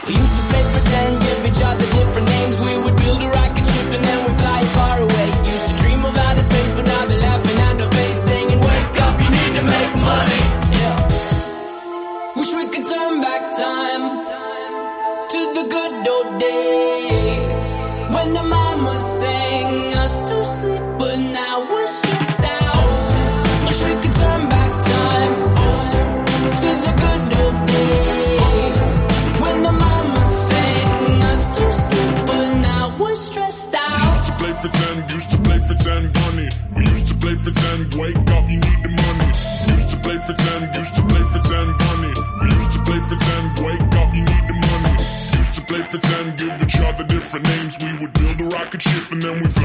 We used to play pretend, give each other different names. We would build a rocket ship and then we'd fly far away. Used to dream of outer space, but now they're laughing at our face, saying, wake up, you need to make money. Yeah. Wish we could turn back time to the good old days when the mamas